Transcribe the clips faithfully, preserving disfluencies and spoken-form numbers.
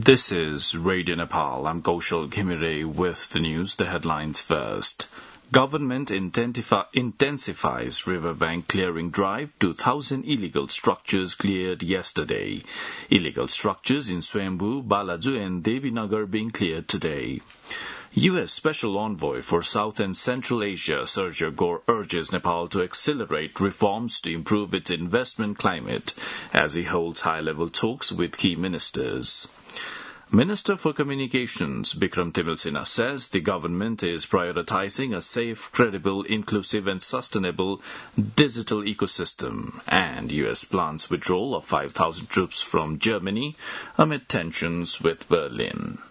This is Radio Nepal. I'm Kaushal Ghimire with the news. The headlines first. Government intensifi- intensifies riverbank clearing drive. two thousand illegal structures cleared yesterday. Illegal structures in Swayambhu, Balaju and Devinagar being cleared today. U S Special Envoy for South and Central Asia, Sergio Gore, urges Nepal to accelerate reforms to improve its investment climate as he holds high-level talks with key ministers. Minister for Communications Bikram Timilsina says the government is prioritizing a safe, credible, inclusive and sustainable digital ecosystem, and U S plans withdrawal of five thousand troops from Germany amid tensions with Berlin.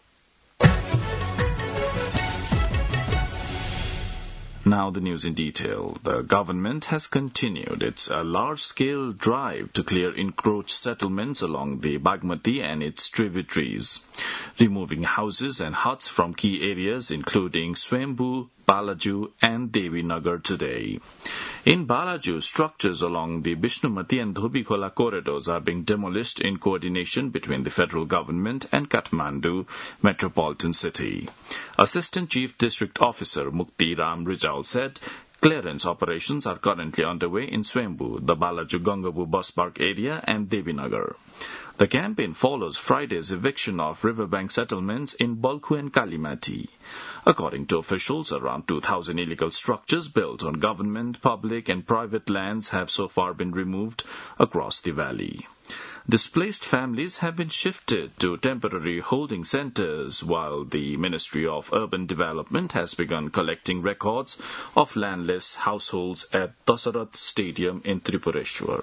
Now the news in detail. The government has continued its uh, large-scale drive to clear encroached settlements along the Bagmati and its tributaries, removing houses and huts from key areas including Swayambhu, Balaju and Devinagar today. In Balaju, structures along the Bishnumati and Dhubikola corridors are being demolished in coordination between the federal government and Kathmandu metropolitan city. Assistant Chief District Officer Mukti Ram Rijal said clearance operations are currently underway in Swayambhu, the Balaju Gangabu bus park area and Devinagar. The campaign follows Friday's eviction of riverbank settlements in Balkhu and Kalimati. According to officials, around two thousand illegal structures built on government, public and private lands have so far been removed across the valley. Displaced families have been shifted to temporary holding centres, while the Ministry of Urban Development has begun collecting records of landless households at Dasarat Stadium in Tripureshwar.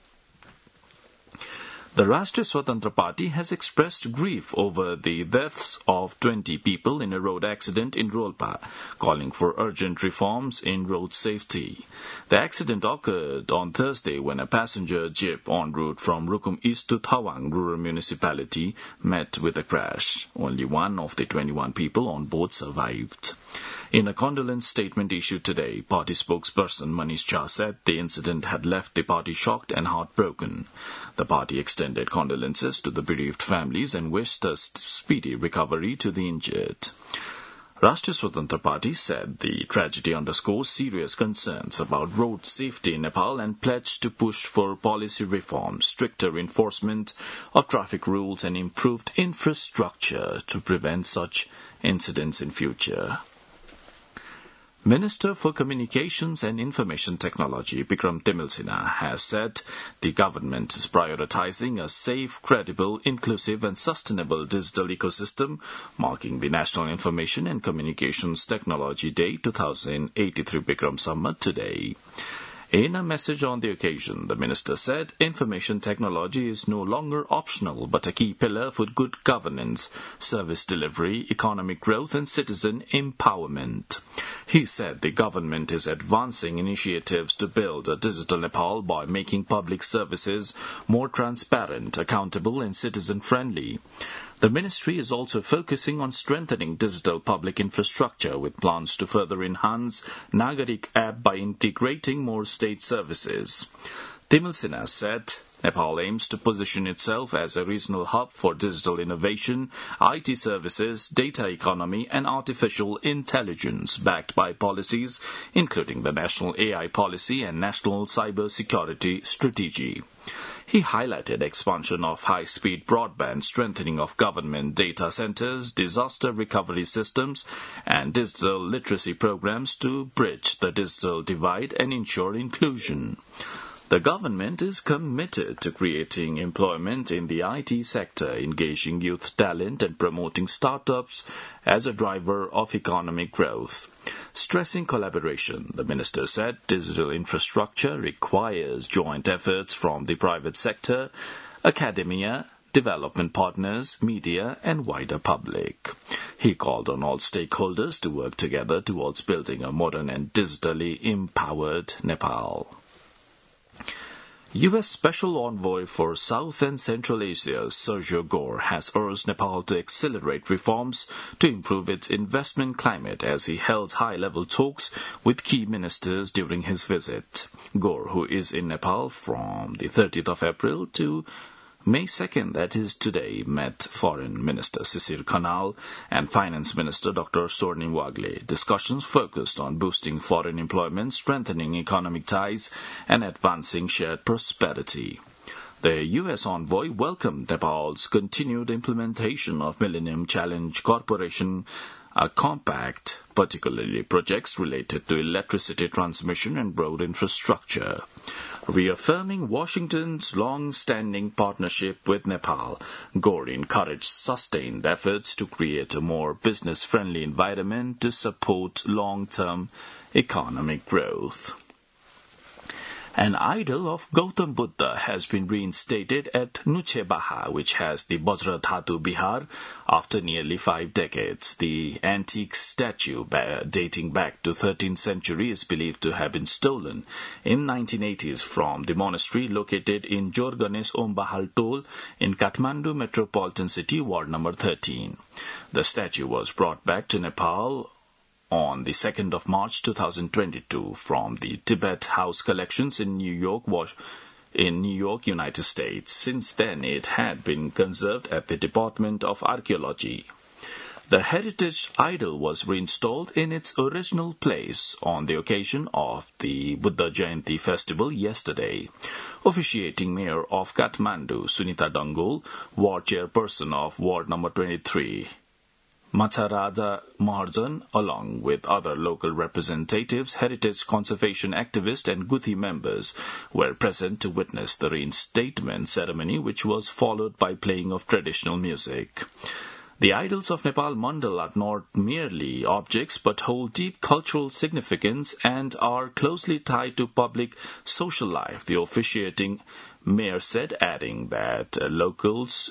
The Rashtriya Swatantra Party has expressed grief over the deaths of twenty people in a road accident in Rolpa, calling for urgent reforms in road safety. The accident occurred on Thursday when a passenger jeep en route from Rukum East to Thawang rural municipality met with a crash. Only one of the twenty-one people on board survived. In a condolence statement issued today, party spokesperson Manish Jha said the incident had left the party shocked and heartbroken. The party extended condolences to the bereaved families and wished a speedy recovery to the injured. Rashtriya Swatantra Party said the tragedy underscores serious concerns about road safety in Nepal and pledged to push for policy reforms, stricter enforcement of traffic rules and improved infrastructure to prevent such incidents in future. Minister for Communications and Information Technology Bikram Timilsina has said the government is prioritizing a safe, credible, inclusive and sustainable digital ecosystem, marking the National Information and Communications Technology Day twenty eighty-three Bikram Samvat today. In a message on the occasion, the minister said information technology is no longer optional but a key pillar for good governance, service delivery, economic growth and citizen empowerment. He said the government is advancing initiatives to build a digital Nepal by making public services more transparent, accountable and citizen-friendly. The ministry is also focusing on strengthening digital public infrastructure with plans to further enhance Nagarik app by integrating more state services. Timilsina said Nepal aims to position itself as a regional hub for digital innovation, I T services, data economy and artificial intelligence backed by policies including the National A I Policy and National Cyber Security Strategy. He highlighted expansion of high-speed broadband, strengthening of government data centers, disaster recovery systems, and digital literacy programs to bridge the digital divide and ensure inclusion. The government is committed to creating employment in the I T sector, engaging youth talent and promoting startups as a driver of economic growth. Stressing collaboration, the minister said digital infrastructure requires joint efforts from the private sector, academia, development partners, media and wider public. He called on all stakeholders to work together towards building a modern and digitally empowered Nepal. U S Special Envoy for South and Central Asia, Sergio Gore, has urged Nepal to accelerate reforms to improve its investment climate as he held high-level talks with key ministers during his visit. Gore, who is in Nepal from the thirtieth of April to May second, that is today, met Foreign Minister Sisir Khanal and Finance Minister Doctor Swarnim Wagle. Discussions focused on boosting foreign employment, strengthening economic ties, and advancing shared prosperity. The U S envoy welcomed Nepal's continued implementation of Millennium Challenge Corporation a compact, particularly projects related to electricity transmission and road infrastructure. Reaffirming Washington's long-standing partnership with Nepal, Gore encouraged sustained efforts to create a more business-friendly environment to support long-term economic growth. An idol of Gautam Buddha has been reinstated at Nuchebaha, which has the Vajradhatu Bihar, after nearly five decades. The antique statue, dating back to thirteenth century, is believed to have been stolen in nineteen eighties from the monastery located in Jorganes Om Bahal Tol in Kathmandu Metropolitan City, Ward number thirteen. The statue was brought back to Nepal on the second of March two thousand twenty-two from the Tibet House Collections in New York, in New York, United States. Since then, it had been conserved at the Department of Archaeology. The heritage idol was reinstalled in its original place on the occasion of the Buddha Jayanti festival yesterday. Officiating Mayor of Kathmandu, Sunita Dangol, Ward Chairperson of Ward number twenty-three, Macharaja Maharjan, along with other local representatives, heritage conservation activists and Guthi members, were present to witness the reinstatement ceremony, which was followed by playing of traditional music. The idols of Nepal Mandal are not merely objects but hold deep cultural significance and are closely tied to public social life, the officiating mayor said, adding that uh, locals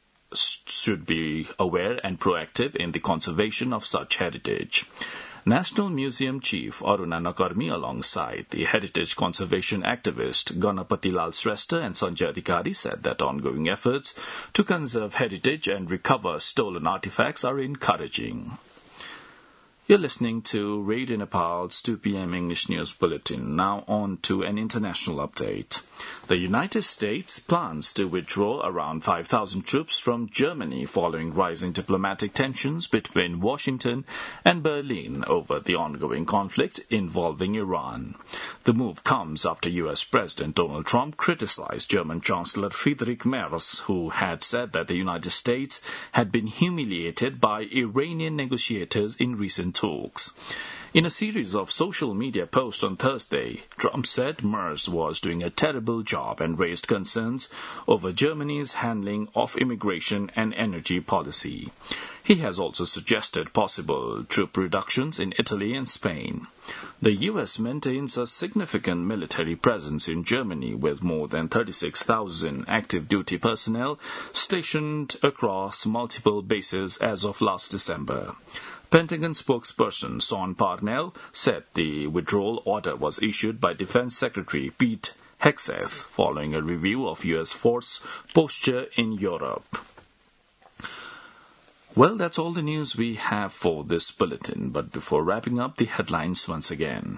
should be aware and proactive in the conservation of such heritage. National Museum Chief Aruna Nakarmi, alongside the heritage conservation activist Ganapati Lal Shrestha and Sanjay Adhikari, said that ongoing efforts to conserve heritage and recover stolen artifacts are encouraging. You're listening to Radio Nepal's two p.m. English News Bulletin. Now on to an international update. The United States plans to withdraw around five thousand troops from Germany following rising diplomatic tensions between Washington and Berlin over the ongoing conflict involving Iran. The move comes after U S President Donald Trump criticized German Chancellor Friedrich Merz, who had said that the United States had been humiliated by Iranian negotiators in recent talks. In a series of social media posts on Thursday, Trump said Merz was doing a terrible job and raised concerns over Germany's handling of immigration and energy policy. He has also suggested possible troop reductions in Italy and Spain. The U S maintains a significant military presence in Germany with more than thirty-six thousand active duty personnel stationed across multiple bases as of last December. Pentagon spokesperson Sean Parnell said the withdrawal order was issued by Defense Secretary Pete Hegseth following a review of U S force posture in Europe. Well, that's all the news we have for this bulletin, but before wrapping up, the headlines once again.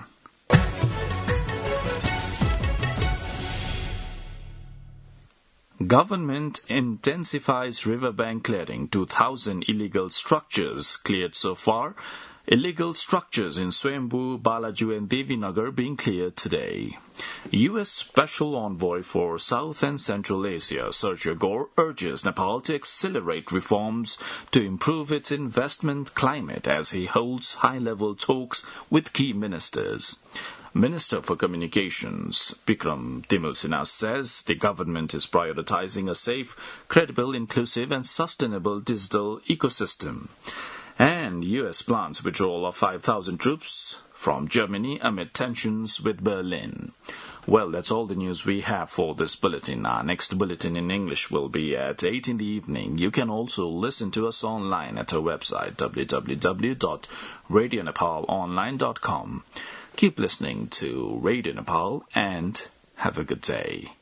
Government intensifies riverbank clearing. two thousand illegal structures cleared so far. Illegal structures in Swayambhu, Balaju and Devinagar being cleared today. U S Special Envoy for South and Central Asia, Sergio Gore, urges Nepal to accelerate reforms to improve its investment climate as he holds high-level talks with key ministers. Minister for Communications Bikram Timilsina says the government is prioritizing a safe, credible, inclusive and sustainable digital ecosystem. And U S plans withdrawal of five thousand troops from Germany amid tensions with Berlin. Well, that's all the news we have for this bulletin. Our next bulletin in English will be at eight in the evening. You can also listen to us online at our website, w w w dot radio nepal online dot com. Keep listening to Radio Nepal and have a good day.